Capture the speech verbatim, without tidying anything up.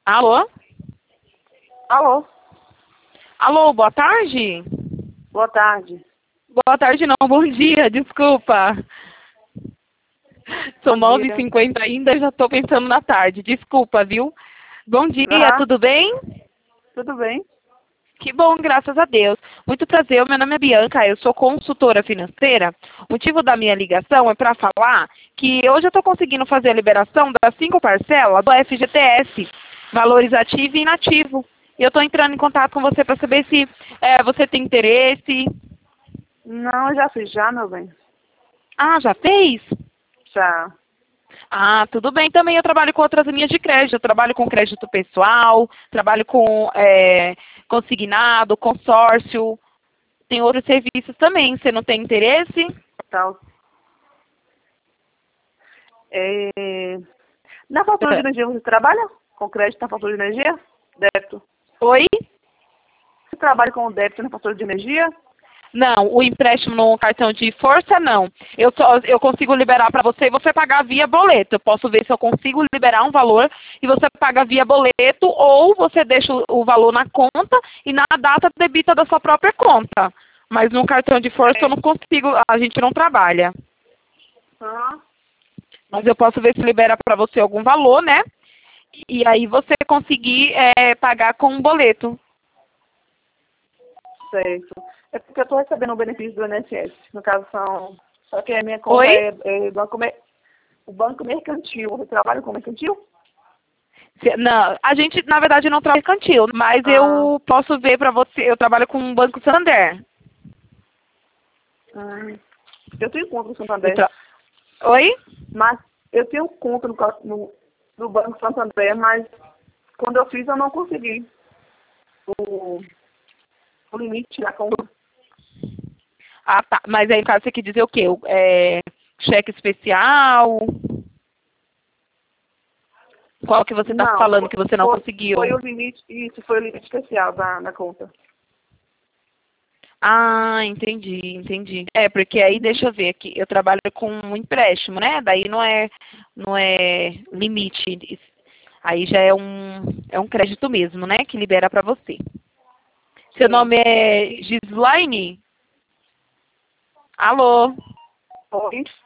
Alô? Alô, Alô, boa tarde? boa tarde. Boa tarde não, bom dia, desculpa. São Bom nove e dia. cinquenta ainda, já estou pensando na tarde, desculpa, viu? Bom dia, Aham, tudo bem? tudo bem? Que bom, graças a Deus. Muito prazer, meu nome é Bianca, eu sou consultora financeira. O motivo da minha ligação é para falar que hoje eu estou conseguindo fazer a liberação das cinco parcelas do F G T S, valores ativo e inativo. E eu estou entrando em contato com você para saber se é, você tem interesse. Não, eu já fiz já, meu bem. Ah, já fez? Já. Ah, tudo bem. Também eu trabalho com outras linhas de crédito. Eu trabalho com crédito pessoal, trabalho com é, consignado, consórcio. Tem outros serviços também. Você não tem interesse? Tal. É... Na fatura de energia você trabalha com crédito na fatura de energia? Débito. Oi? Você trabalha com débito na fatura de energia? Não, o empréstimo no cartão de força, não. Eu, só, eu consigo liberar para você e você pagar via boleto. Eu posso ver se eu consigo liberar um valor e você paga via boleto ou você deixa o, o valor na conta e na data debita da sua própria conta. Mas no cartão de força eu É. não consigo, a gente não trabalha. Aham. Mas eu posso ver se libera para você algum valor, né? E aí você conseguir é, pagar com um boleto. Certo. É porque eu estou recebendo o benefício do I N S S. No caso são... Só que a minha conta Oi? é, é banco, mer- o banco mercantil. Você trabalha com mercantil? Se- Não, a gente, na verdade, não trabalha mercantil, mas Ah. eu posso ver para você, eu trabalho com o Banco Santander. Hum. Eu tenho conta no Eu Santander. tra... Oi? Mas eu tenho conta no, ca- no, no Banco Santander, mas quando eu fiz eu não consegui o, o limite da conta. Ah, tá. Mas aí, no caso, você quer dizer o quê? O- É, cheque especial? Qual que você está Não, falando foi, que você não foi, conseguiu? foi o limite, isso foi o limite especial da, da conta. Ah, entendi, entendi. É, porque aí Uhum. deixa eu ver aqui, eu trabalho com um empréstimo, né? Daí não é, não é limite. Aí já é um, é um crédito mesmo, né? Que libera para você. Seu Sim. nome é Gislaine? Alô? Oi?